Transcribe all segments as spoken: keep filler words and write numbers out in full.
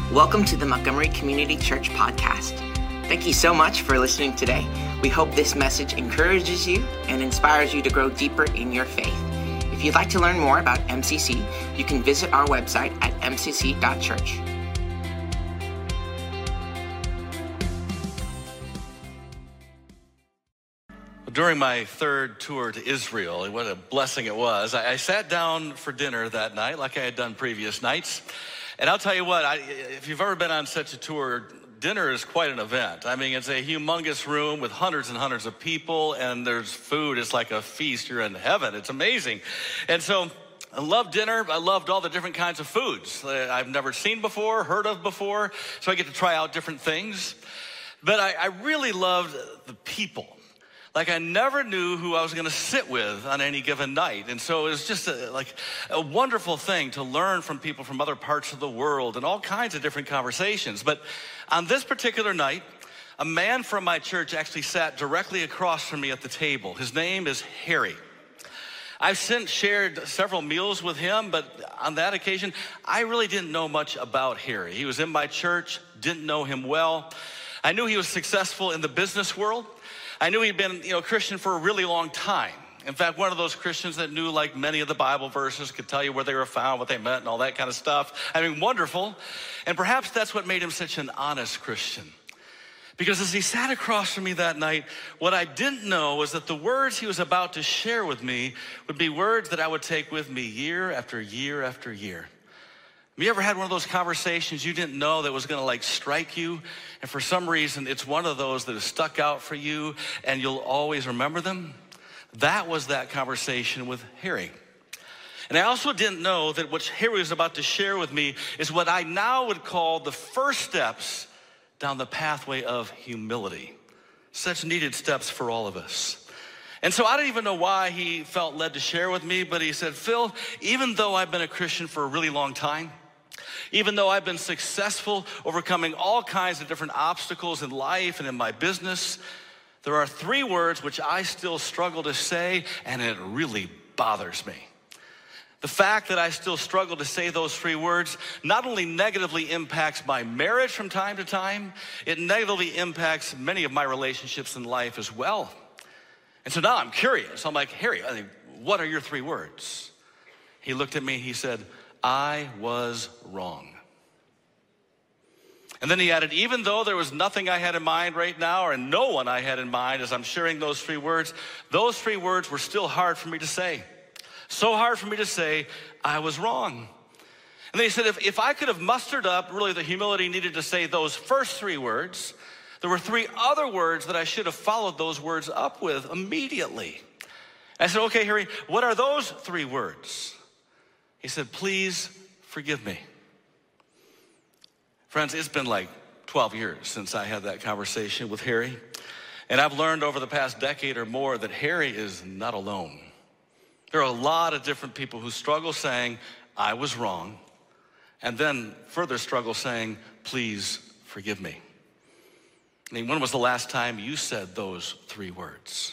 Welcome to the Montgomery Community Church podcast. Thank you so much for listening today. We hope this message encourages you and inspires you to grow deeper in your faith. If you'd like to learn more about M C C, you can visit our website at m c c dot church. During my third tour to Israel, what a blessing it was, I, I sat down for dinner that night like I had done previous nights. And I'll tell you what, I, if you've ever been on such a tour, dinner is quite an event. I mean, it's a humongous room with hundreds and hundreds of people, and there's food. It's like a feast. You're in heaven. It's amazing. And so I loved dinner. I loved all the different kinds of foods that I've never seen before, heard of before. So I get to try out different things. But I, I really loved the people. Like I never knew who I was going to sit with on any given night. And so it was just a, like a wonderful thing to learn from people from other parts of the world and all kinds of different conversations. But on this particular night, a man from my church actually sat directly across from me at the table. His name is Harry. I've since shared several meals with him, but on that occasion, I really didn't know much about Harry. He was in my church, didn't know him well. I knew he was successful in the business world. I knew he'd been, you know, a Christian for a really long time. In fact, one of those Christians that knew like many of the Bible verses, could tell you where they were found, what they meant, and all that kind of stuff. I mean, wonderful. And perhaps that's what made him such an honest Christian. Because as he sat across from me that night, what I didn't know was that the words he was about to share with me would be words that I would take with me year after year after year. Have you ever had one of those conversations you didn't know that was going to like strike you? And for some reason, it's one of those that has stuck out for you and you'll always remember them? That was that conversation with Harry. And I also didn't know that what Harry was about to share with me is what I now would call the first steps down the pathway of humility. Such needed steps for all of us. And so I don't even know why he felt led to share with me, but he said, Phil, even though I've been a Christian for a really long time, even though I've been successful overcoming all kinds of different obstacles in life and in my business, there are three words which I still struggle to say, and it really bothers me. The fact that I still struggle to say those three words not only negatively impacts my marriage from time to time, it negatively impacts many of my relationships in life as well. And so now I'm curious. I'm like, Harry, I mean, what are your three words? He looked at me, he said, I was wrong. And then he added, even though there was nothing I had in mind right now, or no one I had in mind as I'm sharing those three words, those three words were still hard for me to say. So hard for me to say, I was wrong. And then he said, if, if I could have mustered up really the humility needed to say those first three words, there were three other words that I should have followed those words up with immediately. I said, okay, Harry, what are those three words? He said, please forgive me. Friends, it's been like twelve years since I had that conversation with Harry. And I've learned over the past decade or more that Harry is not alone. There are a lot of different people who struggle saying, I was wrong. And then further struggle saying, please forgive me. I mean, when was the last time you said those three words?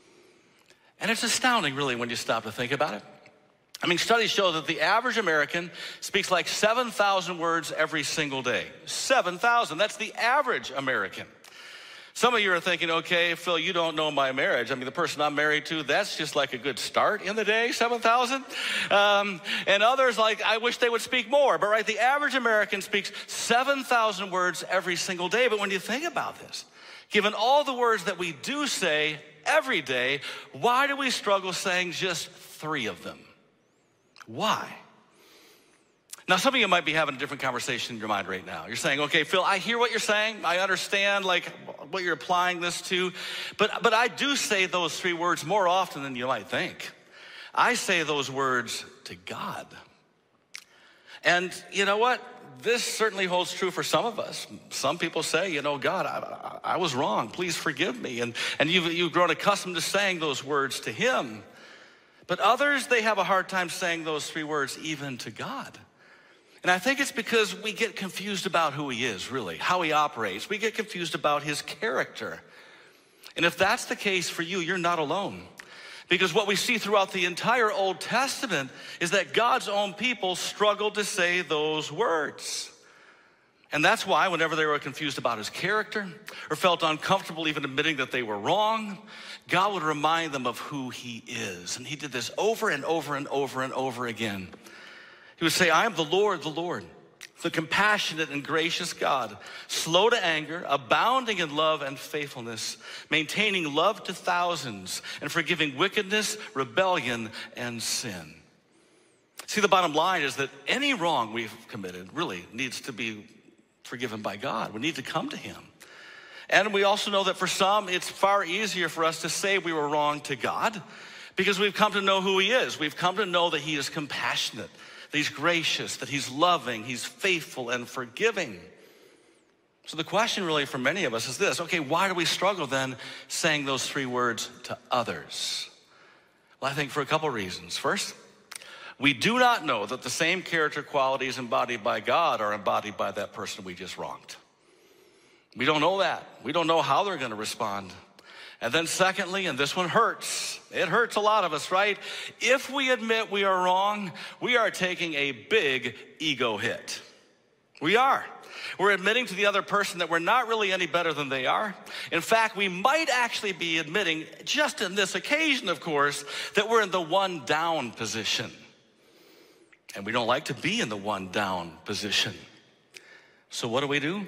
And it's astounding, really, when you stop to think about it. I mean, studies show that the average American speaks like seven thousand words every single day. seven thousand, that's the average American. Some of you are thinking, okay, Phil, you don't know my marriage. I mean, the person I'm married to, that's just like a good start in the day, seven thousand. Um, and others like, I wish they would speak more. But right, the average American speaks seven thousand words every single day. But when you think about this, given all the words that we do say every day, why do we struggle saying just three of them? Why? Now, some of you might be having a different conversation in your mind right now. You're saying, okay, Phil, I hear what you're saying. I understand like what you're applying this to, but, but I do say those three words more often than you might think. I say those words to God. And you know what? This certainly holds true for some of us. Some people say, you know, God, I, I was wrong. Please forgive me. And, and you've, you've grown accustomed to saying those words to him. But others, they have a hard time saying those three words even to God. And I think it's because we get confused about who he is, really, how he operates. We get confused about his character. And if that's the case for you, you're not alone. Because what we see throughout the entire Old Testament is that God's own people struggled to say those words. And that's why whenever they were confused about his character or felt uncomfortable even admitting that they were wrong, God would remind them of who he is. And he did this over and over and over and over again. He would say, I am the Lord, the Lord, the compassionate and gracious God, slow to anger, abounding in love and faithfulness, maintaining love to thousands, and forgiving wickedness, rebellion, and sin. See, the bottom line is that any wrong we've committed really needs to be forgiven by God. We need to come to him. And we also know that for some, it's far easier for us to say we were wrong to God because we've come to know who he is. We've come to know that he is compassionate, that he's gracious, that he's loving, he's faithful and forgiving. So the question really for many of us is this: okay, why do we struggle then saying those three words to others? Well, I think for a couple reasons. First, we do not know that the same character qualities embodied by God are embodied by that person we just wronged. We don't know that. We don't know how they're going to respond. And then secondly, and this one hurts, it hurts a lot of us, right? If we admit we are wrong, we are taking a big ego hit. We are. We're admitting to the other person that we're not really any better than they are. In fact, we might actually be admitting, just in this occasion, of course, that we're in the one down position. And we don't like to be in the one down position. So what do we do?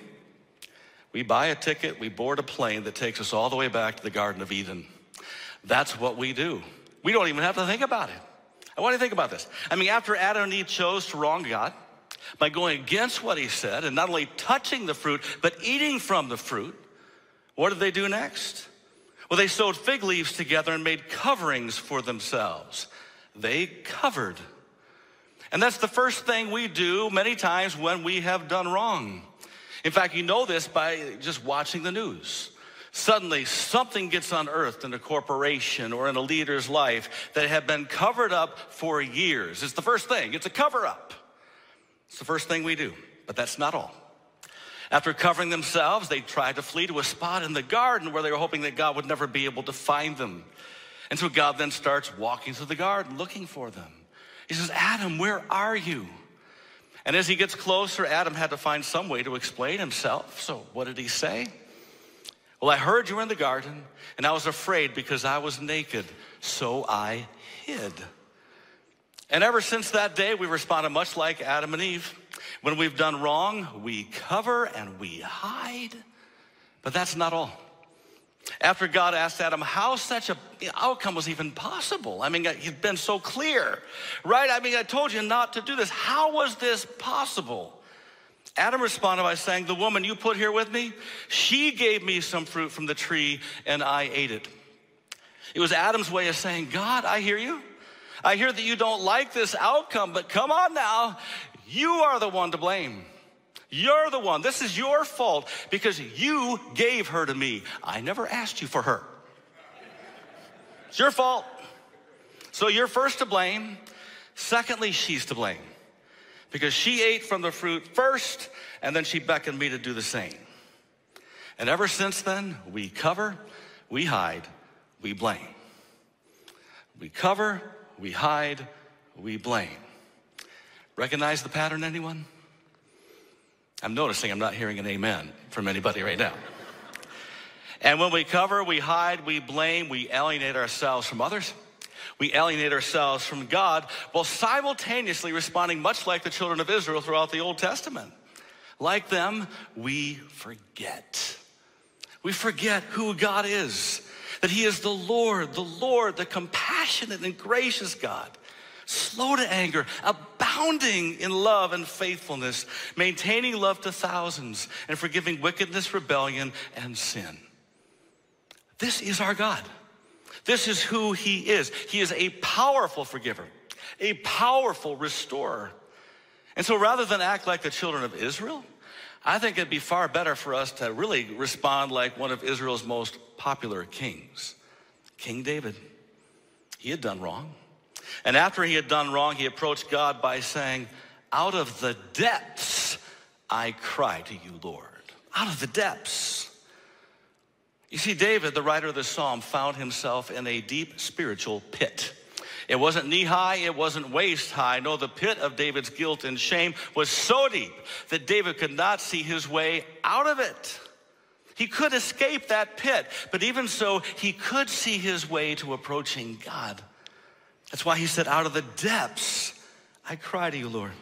We buy a ticket, we board a plane that takes us all the way back to the Garden of Eden. That's what we do. We don't even have to think about it. I want you to think about this. I mean, after Adam and Eve chose to wrong God by going against what he said and not only touching the fruit, but eating from the fruit, what did they do next? Well, they sewed fig leaves together and made coverings for themselves. They covered. And that's the first thing we do many times when we have done wrong. In fact, you know this by just watching the news. Suddenly, something gets unearthed in a corporation or in a leader's life that had been covered up for years. It's the first thing. It's a cover-up. It's the first thing we do, but that's not all. After covering themselves, they tried to flee to a spot in the garden where they were hoping that God would never be able to find them. And so God then starts walking through the garden looking for them. He says, Adam, where are you? And as he gets closer, Adam had to find some way to explain himself. So what did he say? Well, I heard you were in the garden, and I was afraid because I was naked, so I hid. And ever since that day, we responded much like Adam and Eve. When we've done wrong, we cover and we hide. But that's not all. After God asked Adam how such an outcome was even possible. I mean, he'd been so clear, right? I mean, I told you not to do this. How was this possible? Adam responded by saying, the woman you put here with me, she gave me some fruit from the tree and I ate it. It was Adam's way of saying, God, I hear you. I hear that you don't like this outcome, but come on now. You are the one to blame. You're the one. This is your fault because you gave her to me. I never asked you for her. It's your fault. So you're first to blame. Secondly, she's to blame because she ate from the fruit first and then she beckoned me to do the same. And ever since then, we cover, we hide, we blame. We cover, we hide, we blame. Recognize the pattern, anyone? I'm noticing I'm not hearing an amen from anybody right now. And when we cover, we hide, we blame, we alienate ourselves from others. We alienate ourselves from God while simultaneously responding much like the children of Israel throughout the Old Testament. Like them, we forget. We forget who God is, that he is the Lord, the Lord, the compassionate and gracious God. Slow to anger, abounding in love and faithfulness, maintaining love to thousands, and forgiving wickedness, rebellion, and sin. This is our God. This is who he is. He is a powerful forgiver, a powerful restorer. And so rather than act like the children of Israel, I think it'd be far better for us to really respond like one of Israel's most popular kings, King David. He had done wrong. And after he had done wrong, he approached God by saying, out of the depths, I cry to you, Lord. Out of the depths. You see, David, the writer of the psalm, found himself in a deep spiritual pit. It wasn't knee high, it wasn't waist high. No, the pit of David's guilt and shame was so deep that David could not see his way out of it. He could escape that pit, but even so, he could see his way to approaching God. That's why he said, out of the depths, I cry to you, Lord.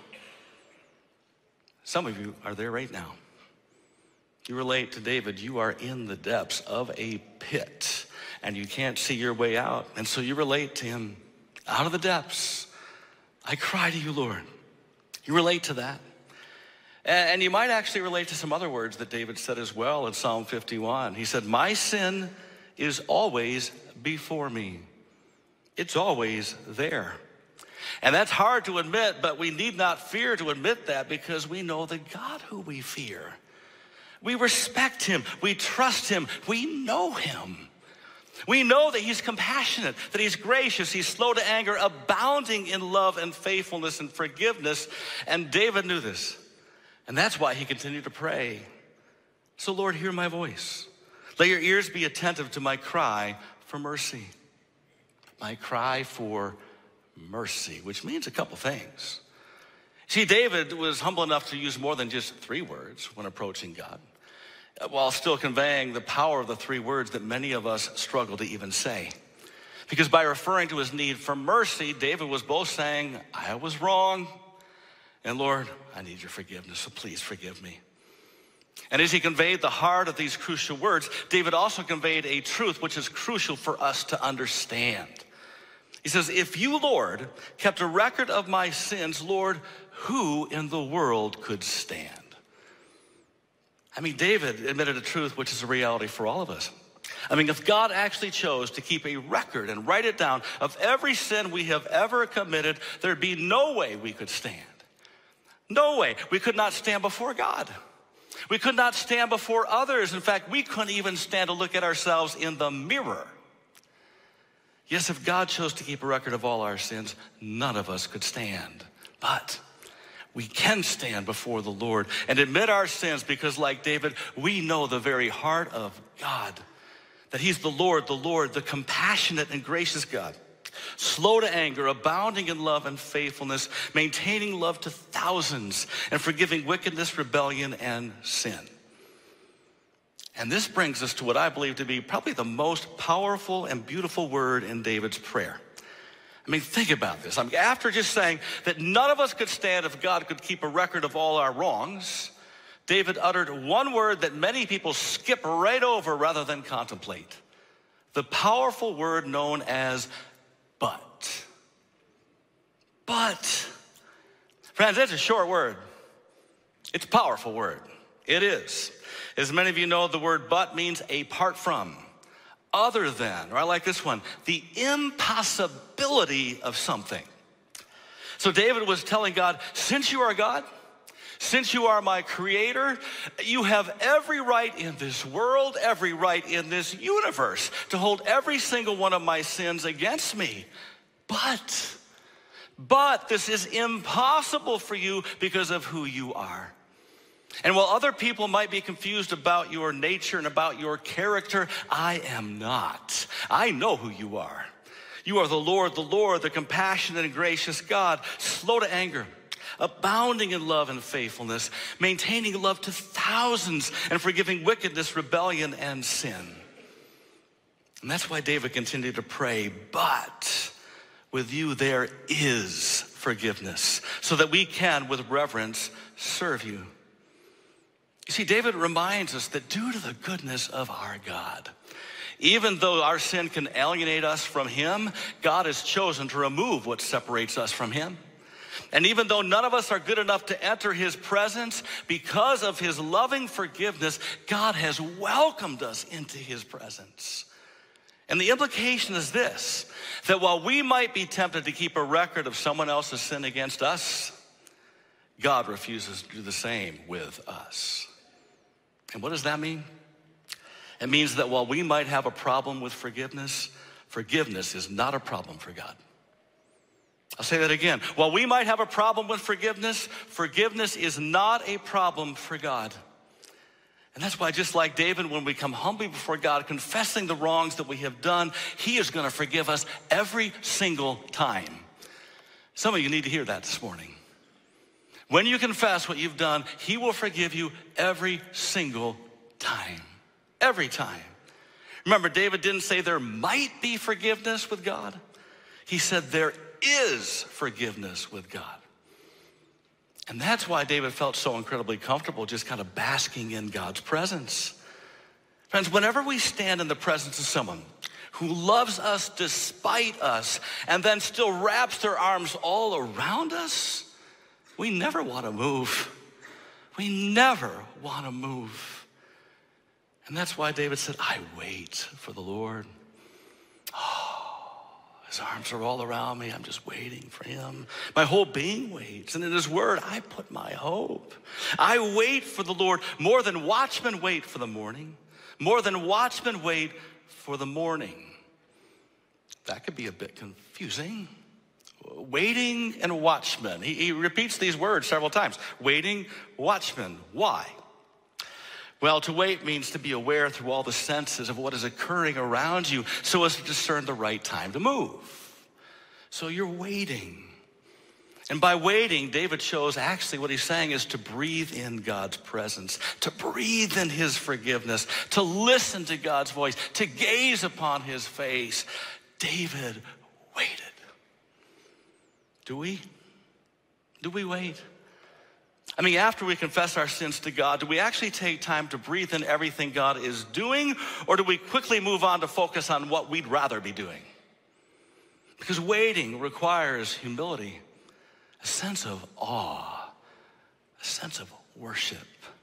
Some of you are there right now. You relate to David, you are in the depths of a pit and you can't see your way out. And so you relate to him, out of the depths, I cry to you, Lord. You relate to that. And you might actually relate to some other words that David said as well in Psalm fifty-one. He said, my sin is always before me. It's always there. And that's hard to admit, but we need not fear to admit that because we know the God who we fear. We respect him. We trust him. We know him. We know that he's compassionate, that he's gracious, he's slow to anger, abounding in love and faithfulness and forgiveness. And David knew this. And that's why he continued to pray. So Lord, hear my voice. Let your ears be attentive to my cry for mercy. My cry for mercy, which means a couple things. See, David was humble enough to use more than just three words when approaching God, while still conveying the power of the three words that many of us struggle to even say. Because by referring to his need for mercy, David was both saying, I was wrong, and Lord, I need your forgiveness, so please forgive me. And as he conveyed the heart of these crucial words, David also conveyed a truth which is crucial for us to understand. He says, if you, Lord, kept a record of my sins, Lord, who in the world could stand? I mean, David admitted a truth which is a reality for all of us. I mean, if God actually chose to keep a record and write it down of every sin we have ever committed, there'd be no way we could stand. No way. We could not stand before God. We could not stand before others. In fact, we couldn't even stand to look at ourselves in the mirror. Yes, if God chose to keep a record of all our sins, none of us could stand. But we can stand before the Lord and admit our sins because, like David, we know the very heart of God, that he's the Lord, the Lord, the compassionate and gracious God, slow to anger, abounding in love and faithfulness, maintaining love to thousands, and forgiving wickedness, rebellion, and sin. And this brings us to what I believe to be probably the most powerful and beautiful word in David's prayer. I mean, think about this. I mean, after just saying that none of us could stand if God could keep a record of all our wrongs, David uttered one word that many people skip right over rather than contemplate. The powerful word known as but. But. Friends, that's a short word. It's a powerful word. It is. As many of you know, the word but means apart from, other than, or I like this one, the impossibility of something. So David was telling God, since you are God, since you are my creator, you have every right in this world, every right in this universe to hold every single one of my sins against me. But, but this is impossible for you because of who you are. And while other people might be confused about your nature and about your character, I am not. I know who you are. You are the Lord, the Lord, the compassionate and gracious God, slow to anger, abounding in love and faithfulness, maintaining love to thousands, and forgiving wickedness, rebellion, and sin. And that's why David continued to pray, but with you there is forgiveness, so that we can, with reverence, serve you. You see, David reminds us that due to the goodness of our God, even though our sin can alienate us from him, God has chosen to remove what separates us from him. And even though none of us are good enough to enter his presence, because of his loving forgiveness, God has welcomed us into his presence. And the implication is this, that while we might be tempted to keep a record of someone else's sin against us, God refuses to do the same with us. And what does that mean? It means that while we might have a problem with forgiveness, forgiveness is not a problem for God. I'll say that again. While we might have a problem with forgiveness, forgiveness is not a problem for God. And that's why, just like David, when we come humbly before God, confessing the wrongs that we have done, he is going to forgive us every single time. Some of you need to hear that this morning. When you confess what you've done, he will forgive you every single time. Every time. Remember, David didn't say there might be forgiveness with God. He said there is forgiveness with God. And that's why David felt so incredibly comfortable just kind of basking in God's presence. Friends, whenever we stand in the presence of someone who loves us despite us and then still wraps their arms all around us, we never want to move. We never want to move. And that's why David said, I wait for the Lord. Oh, his arms are all around me. I'm just waiting for him. My whole being waits. And in his word, I put my hope. I wait for the Lord more than watchmen wait for the morning. More than watchmen wait for the morning. That could be a bit confusing. Waiting and watchmen. He, he repeats these words several times. Waiting, watchmen. Why? Well, to wait means to be aware through all the senses of what is occurring around you so as to discern the right time to move. So you're waiting. And by waiting, David shows actually what he's saying is to breathe in God's presence, to breathe in his forgiveness, to listen to God's voice, to gaze upon his face. David waited. Do we? Do we wait? I mean, after we confess our sins to God, do we actually take time to breathe in everything God is doing, or do we quickly move on to focus on what we'd rather be doing? Because waiting requires humility, a sense of awe, a sense of worship.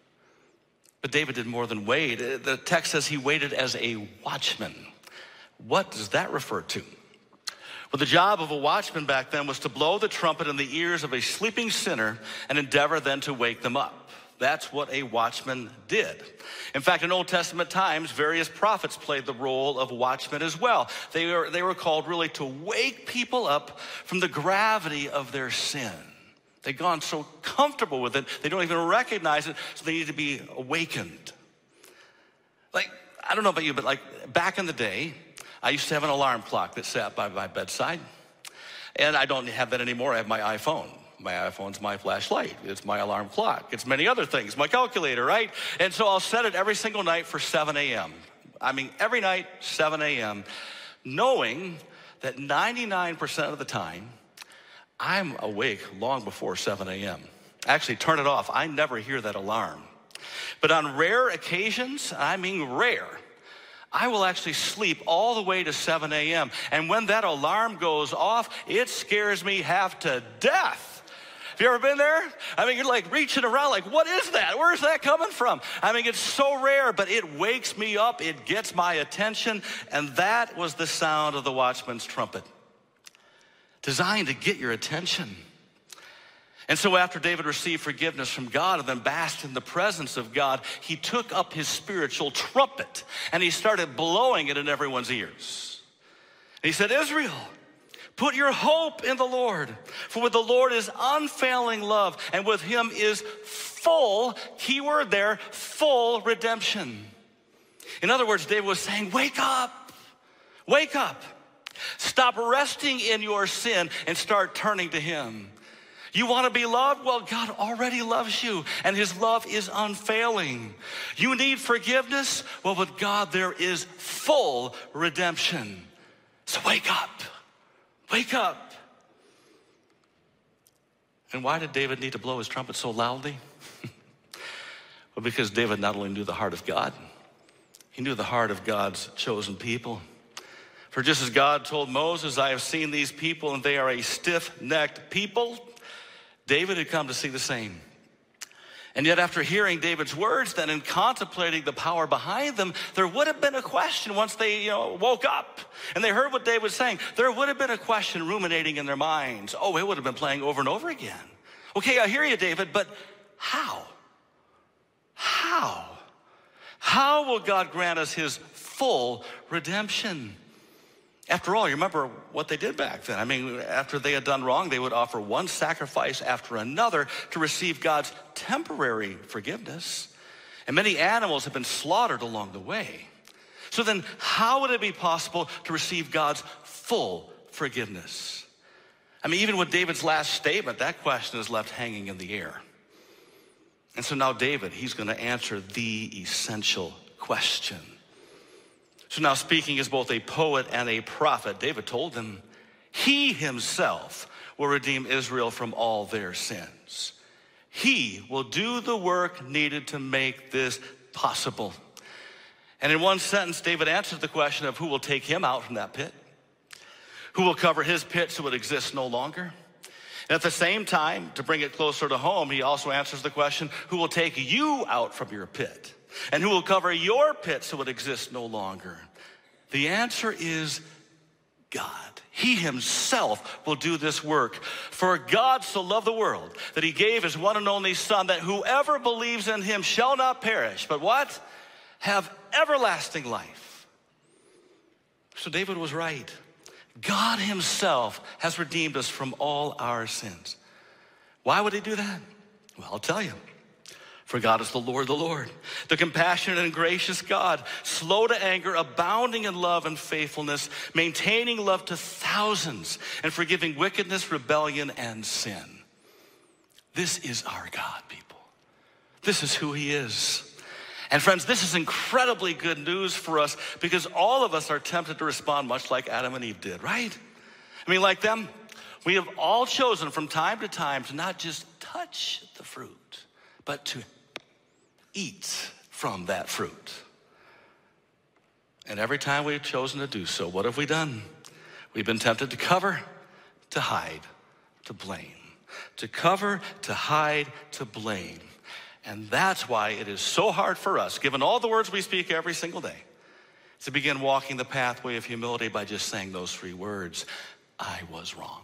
But David did more than wait. The text says he waited as a watchman. What does that refer to? Well, the job of a watchman back then was to blow the trumpet in the ears of a sleeping sinner and endeavor then to wake them up. That's what a watchman did. In fact, in Old Testament times, various prophets played the role of watchmen as well. They were, they were called really to wake people up from the gravity of their sin. They've gone so comfortable with it, they don't even recognize it, so they need to be awakened. Like, I don't know about you, but like back in the day, I used to have an alarm clock that sat by my bedside. And I don't have that anymore. I have my iPhone. My iPhone's my flashlight. It's my alarm clock. It's many other things. My calculator, right? And so I'll set it every single night for seven a.m. I mean, every night, seven a.m., knowing that ninety-nine percent of the time, I'm awake long before seven a.m. Actually, turn it off. I never hear that alarm. But on rare occasions, I mean rare, I will actually sleep all the way to seven a.m. And when that alarm goes off, it scares me half to death. Have you ever been there? I mean, you're like reaching around like, what is that? Where's that coming from? I mean, it's so rare, but it wakes me up. It gets my attention. And that was the sound of the watchman's trumpet, designed to get your attention. And so after David received forgiveness from God and then basked in the presence of God, he took up his spiritual trumpet and he started blowing it in everyone's ears. And he said, Israel, put your hope in the Lord, for with the Lord is unfailing love, and with him is full, key word there, full redemption. In other words, David was saying, wake up, wake up. Stop resting in your sin and start turning to him. You want to be loved? Well, God already loves you, and his love is unfailing. You need forgiveness? Well, with God, there is full redemption. So wake up. Wake up. And why did David need to blow his trumpet so loudly? Well, because David not only knew the heart of God, he knew the heart of God's chosen people. For just as God told Moses, I have seen these people, and they are a stiff-necked people, David had come to see the same. And yet after hearing David's words then and contemplating the power behind them, there would have been a question once they you know, woke up and they heard what David was saying. There would have been a question ruminating in their minds. Oh, it would have been playing over and over again. Okay, I hear you, David, but how? How? How will God grant us his full redemption? After all, you remember what they did back then. I mean, after they had done wrong, they would offer one sacrifice after another to receive God's temporary forgiveness. And many animals have been slaughtered along the way. So then how would it be possible to receive God's full forgiveness? I mean, even with David's last statement, that question is left hanging in the air. And so now David, he's going to answer the essential question. So now, speaking as both a poet and a prophet, David told them he himself will redeem Israel from all their sins. He will do the work needed to make this possible. And in one sentence, David answers the question of who will take him out from that pit, who will cover his pit so it exists no longer. And at the same time, to bring it closer to home, he also answers the question, who will take you out from your pit? And who will cover your pit so it exists no longer? The answer is God. He himself will do this work. For God so loved the world that he gave his one and only Son, that whoever believes in him shall not perish, but what? Have everlasting life. So David was right. God himself has redeemed us from all our sins. Why would he do that? Well, I'll tell you. For God is the Lord, the Lord, the compassionate and gracious God, slow to anger, abounding in love and faithfulness, maintaining love to thousands, and forgiving wickedness, rebellion, and sin. This is our God, people. This is who he is. And friends, this is incredibly good news for us because all of us are tempted to respond much like Adam and Eve did, right? I mean, like them, we have all chosen from time to time to not just touch the fruit, but to eat from that fruit. And every time we've chosen to do so, what have we done? We've been tempted to cover, to hide, to blame. To cover, to hide, to blame. And that's why it is so hard for us, given all the words we speak every single day, to begin walking the pathway of humility by just saying those three words, I was wrong.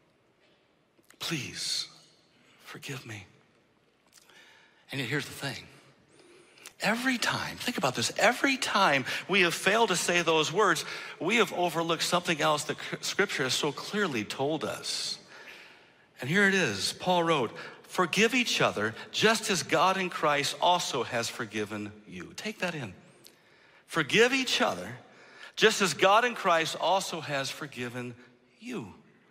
Please forgive me. And yet here's the thing. Every time, think about this, every time we have failed to say those words, we have overlooked something else that Scripture has so clearly told us. And here it is. Paul wrote, forgive each other just as God in Christ also has forgiven you. Take that in. Forgive each other just as God in Christ also has forgiven you.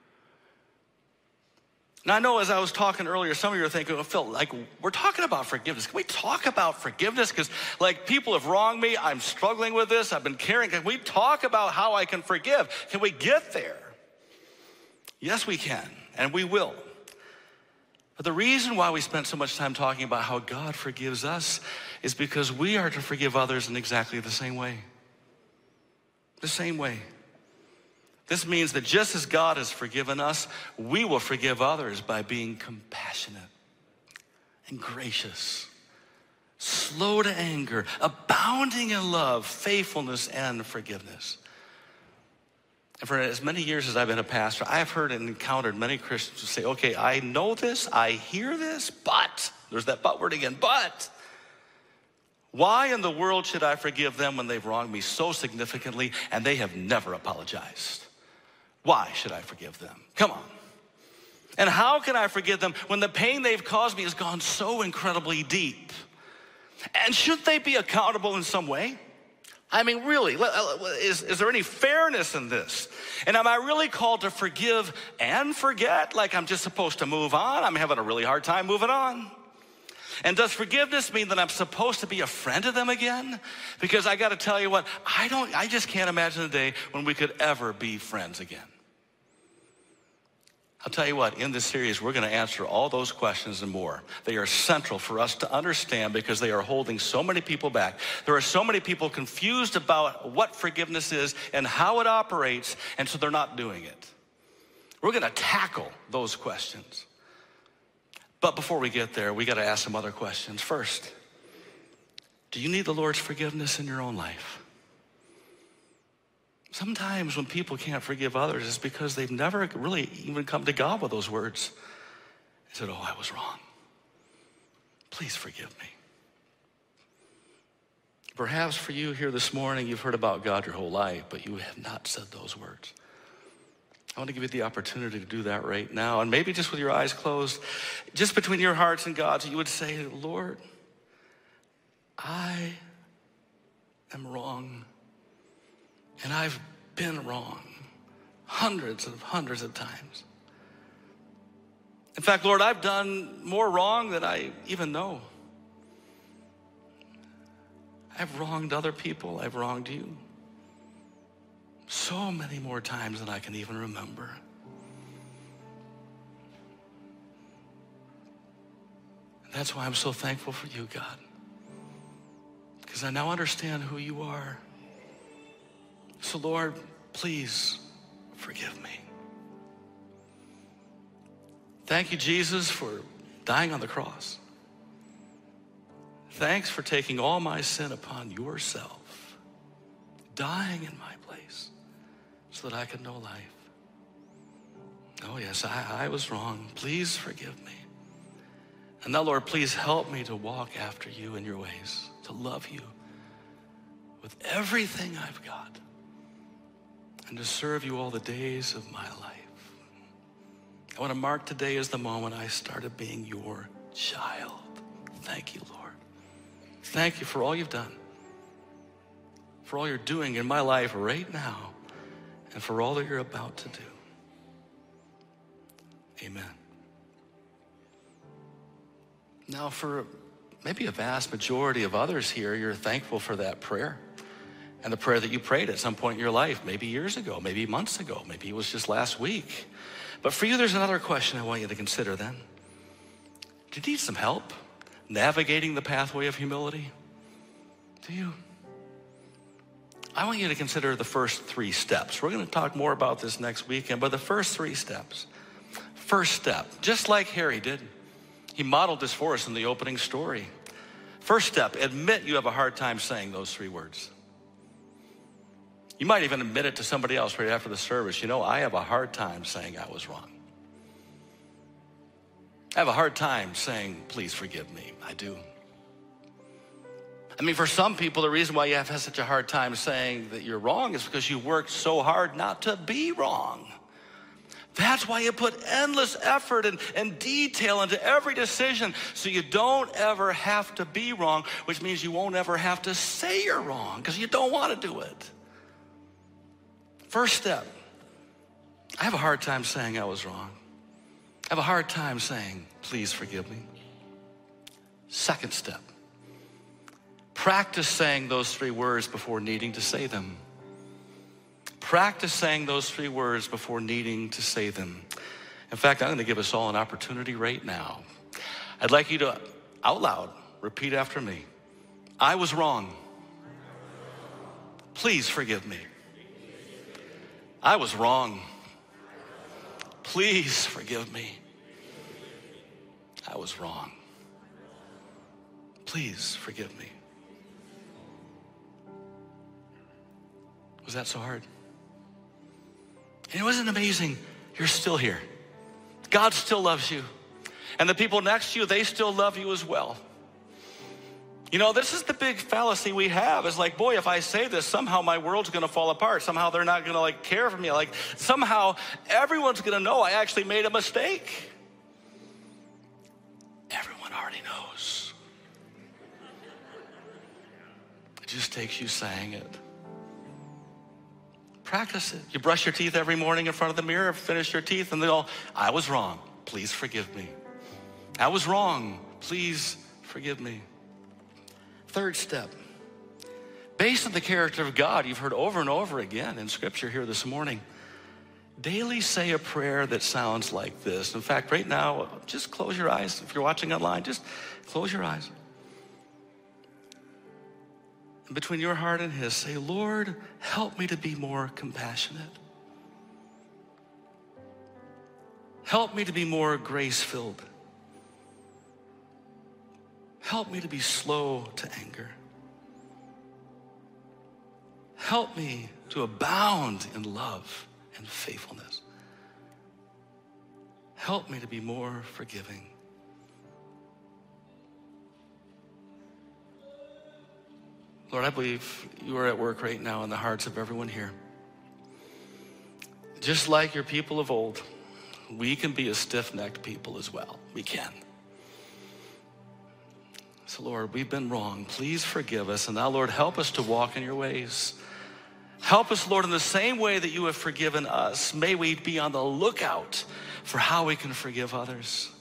Now, I know as I was talking earlier, some of you are thinking, oh, Phil, like, we're talking about forgiveness. Can we talk about forgiveness? Because, like, people have wronged me. I'm struggling with this. I've been caring. Can we talk about how I can forgive? Can we get there? Yes, we can, and we will. But the reason why we spent so much time talking about how God forgives us is because we are to forgive others in exactly the same way. The same way. This means that just as God has forgiven us, we will forgive others by being compassionate and gracious, slow to anger, abounding in love, faithfulness, and forgiveness. And for as many years as I've been a pastor, I've heard and encountered many Christians who say, okay, I know this, I hear this, but, there's that but word again, but, why in the world should I forgive them when they've wronged me so significantly and they have never apologized? Why should I forgive them? Come on. And how can I forgive them when the pain they've caused me has gone so incredibly deep? And should they be accountable in some way? I mean, really, is, is there any fairness in this? And am I really called to forgive and forget? Like I'm just supposed to move on? I'm having a really hard time moving on. And does forgiveness mean that I'm supposed to be a friend to them again? Because I got to tell you what, I don't, I just can't imagine a day when we could ever be friends again. I'll tell you what, in this series, we're going to answer all those questions and more. They are central for us to understand because they are holding so many people back. There are so many people confused about what forgiveness is and how it operates, and so they're not doing it. We're going to tackle those questions. But before we get there, we got to ask some other questions. First, do you need the Lord's forgiveness in your own life? Sometimes when people can't forgive others, it's because they've never really even come to God with those words. They said, oh, I was wrong. Please forgive me. Perhaps for you here this morning, you've heard about God your whole life, but you have not said those words. I want to give you the opportunity to do that right now. And maybe just with your eyes closed, just between your hearts and God's, you would say, Lord, I am wrong. And I've been wrong hundreds and hundreds of times. In fact, Lord, I've done more wrong than I even know. I've wronged other people. I've wronged you. So many more times than I can even remember. And that's why I'm so thankful for you, God. Because I now understand who you are. So Lord, please forgive me. Thank you, Jesus, for dying on the cross. Thanks for taking all my sin upon yourself, dying in my place so that I could know life. Oh yes, I, I was wrong. Please forgive me. And now, Lord, please help me to walk after you in your ways, to love you with everything I've got, and to serve you all the days of my life. I want to mark today as the moment I started being your child. Thank you, Lord. Thank you for all you've done, for all you're doing in my life right now, and for all that you're about to do. Amen. Now, for maybe a vast majority of others here, you're thankful for that prayer and the prayer that you prayed at some point in your life, maybe years ago, maybe months ago, maybe it was just last week. But for you, there's another question I want you to consider then. Do you need some help navigating the pathway of humility? Do you? I want you to consider the first three steps. We're going to talk more about this next weekend, but the first three steps. First step, just like Harry did. He modeled this for us in the opening story. First step, admit you have a hard time saying those three words. You might even admit it to somebody else right after the service. You know, I have a hard time saying I was wrong. I have a hard time saying, please forgive me. I do. I mean, for some people, the reason why you have had such a hard time saying that you're wrong is because you worked so hard not to be wrong. That's why you put endless effort and, and detail into every decision so you don't ever have to be wrong, which means you won't ever have to say you're wrong because you don't want to do it. First step, I have a hard time saying I was wrong. I have a hard time saying, please forgive me. Second step, practice saying those three words before needing to say them. Practice saying those three words before needing to say them. In fact, I'm going to give us all an opportunity right now. I'd like you to, out loud, repeat after me. I was wrong. Please forgive me. I was wrong. Please forgive me. I was wrong. Please forgive me. Was that so hard? And it wasn't amazing. You're still here. God still loves you. And the people next to you, they still love you as well. You know, this is the big fallacy we have. It's like, boy, if I say this, somehow my world's going to fall apart. Somehow they're not going to like care for me. Like somehow everyone's going to know I actually made a mistake. Everyone already knows. It just takes you saying it. Practice it. You brush your teeth every morning in front of the mirror, finish your teeth, and they all, I was wrong. Please forgive me. I was wrong. Please forgive me. Third step, based on the character of God you've heard over and over again in scripture here this morning, daily say a prayer that sounds like this. In fact, right now, just close your eyes. If you're watching online, just close your eyes. And between your heart and his, say, Lord, help me to be more compassionate. Help me to be more grace-filled. Help me to be slow to anger. Help me to abound in love and faithfulness. Help me to be more forgiving. Lord, I believe you are at work right now in the hearts of everyone here. Just like your people of old, we can be a stiff-necked people as well. We can. So Lord, we've been wrong. Please forgive us. And now, Lord, help us to walk in your ways. Help us, Lord, in the same way that you have forgiven us. May we be on the lookout for how we can forgive others.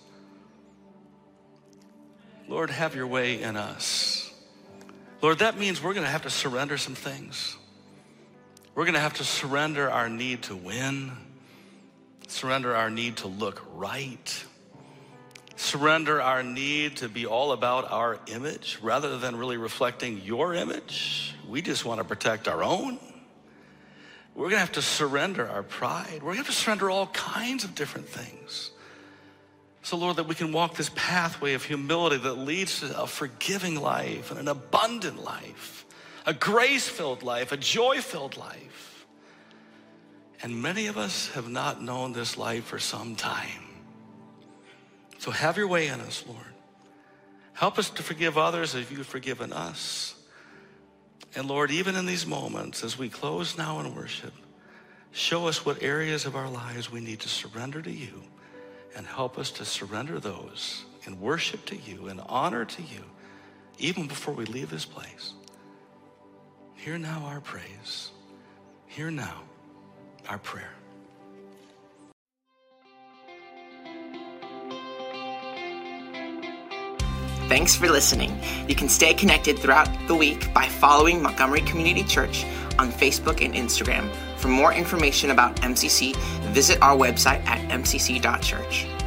Lord, have your way in us. Lord, that means we're going to have to surrender some things. We're going to have to surrender our need to win, surrender our need to look right, surrender our need to be all about our image rather than really reflecting your image. We just want to protect our own. We're going to have to surrender our pride. We're going to have to surrender all kinds of different things. So, Lord, that we can walk this pathway of humility that leads to a forgiving life and an abundant life, a grace-filled life, a joy-filled life. And many of us have not known this life for some time. So have your way in us, Lord. Help us to forgive others as you've forgiven us. And Lord, even in these moments, as we close now in worship, show us what areas of our lives we need to surrender to you, and help us to surrender those in worship to you and honor to you, even before we leave this place. Hear now our praise. Hear now our prayer. Thanks for listening. You can stay connected throughout the week by following Montgomery Community Church on Facebook and Instagram. For more information about M C C, visit our website at m c c dot church.